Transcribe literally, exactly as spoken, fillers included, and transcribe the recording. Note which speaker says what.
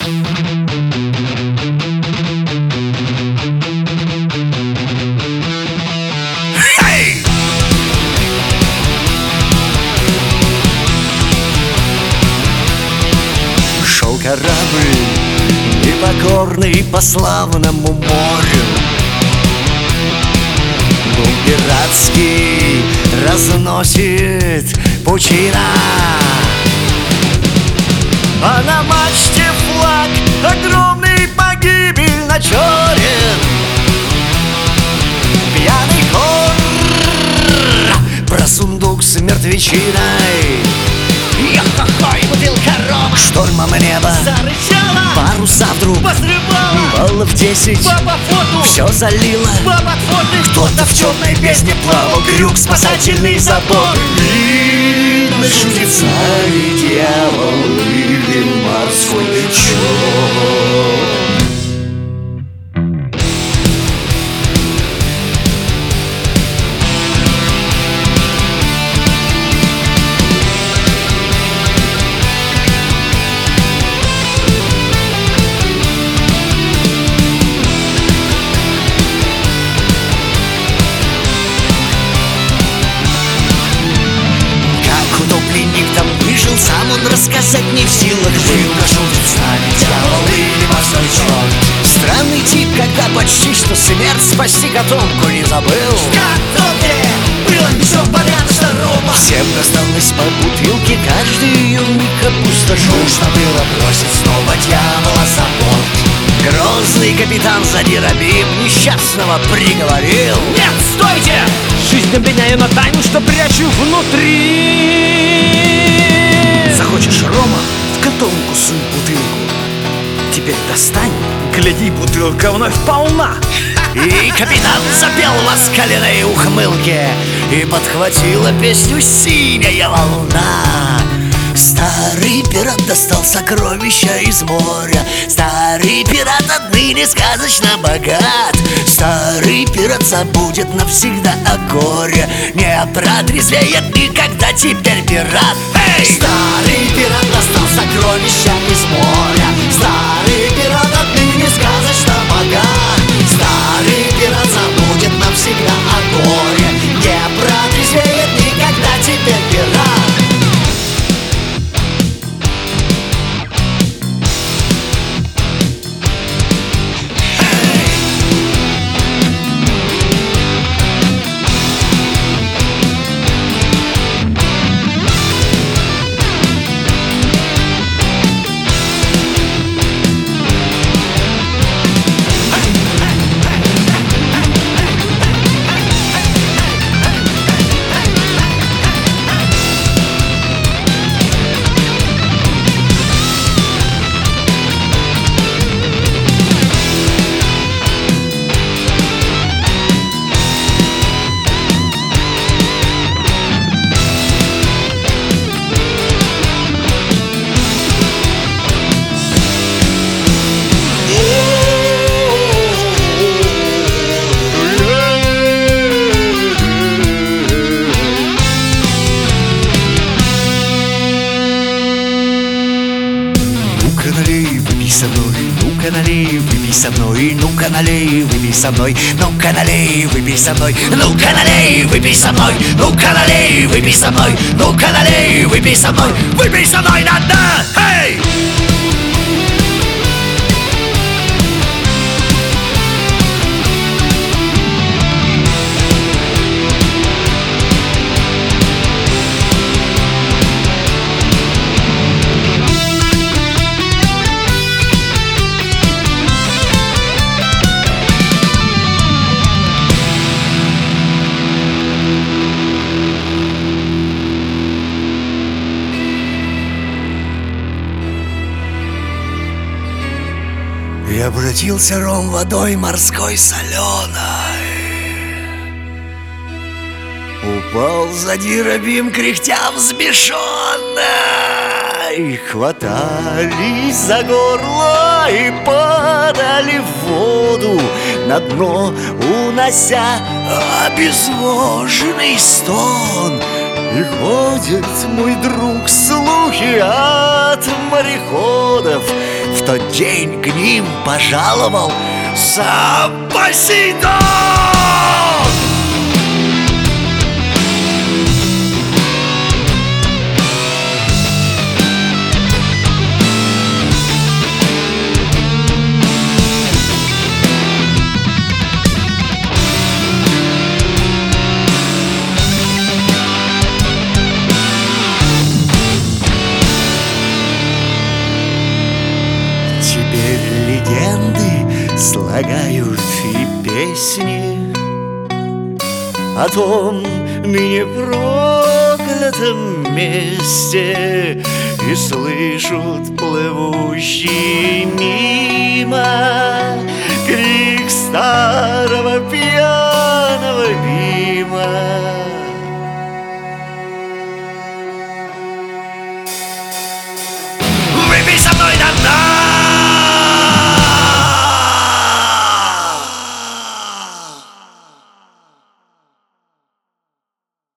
Speaker 1: Шел корабль непокорный по славному морю, гул пиратский разносит пучина, а на мачте флаг огромный погибельно черен. Пьяный хор про сундук с мертвечиной.
Speaker 2: Йо-хо-хо, и бутылка рома
Speaker 1: Штормом небо
Speaker 2: зарычала,
Speaker 1: паруса вдруг
Speaker 2: позрывала,
Speaker 1: баллов десять.
Speaker 2: баба фоту,
Speaker 1: Все залило.
Speaker 2: баба фоты.
Speaker 1: Кто-то в черной бездне плавал, крюк, спасательный забор. Видно, шутит царь, дьявол или морской черт. Сам он рассказать не в силах был. Шутит с нами дьявол или морской черт. Странный тип, когда почти что смерть спасти котомку не забыл.
Speaker 2: Котомке было все подряд здорово.
Speaker 1: Всем досталось по бутылке, каждый ее миг опустошил. Нужно было бросить снова дьявола за борт. Грозный капитан Задирабим несчастного приговорил:
Speaker 2: нет, стойте! Жизнь обвиняю на тайну, что прячу внутри.
Speaker 1: Захочешь рома, в котомку сунь бутылку. Теперь достань, гляди, бутылка вновь полна. И капитан запел в оскаленной ухмылке, и подхватила песню синяя волна. Старый пират достал сокровища из моря. Старый пират отныне сказочно богат. Старый пират забудет навсегда о горе, не протрезвеет никогда теперь пират. Эй! Старый пират достал сокровища из моря. Старый пират отныне сказочно богат. Старый пират забудет навсегда о горе, не протрезвеет никогда теперь пират. Ну-ка налей, выпей со мной, ну-ка налей, выпей со мной, ну-ка налей, выпей со мной, ну-ка налей, выпей со мной, ну-ка налей, выпей со мной, ну-ка налей, выпей со мной, выпей со мной, надо, эй! И обратился ром водой морской соленой. Упал Задирабим, кряхтя взбешенно, и хватались за горло и падали в воду, на дно унося обезвоженный стон. И ходят, мой друг, слухи от мореходов, В тот день к ним пожаловал сам Посейдон. Теперь легенды слагают и песни о том ныне проклятом месте, и слышат плывущие мимо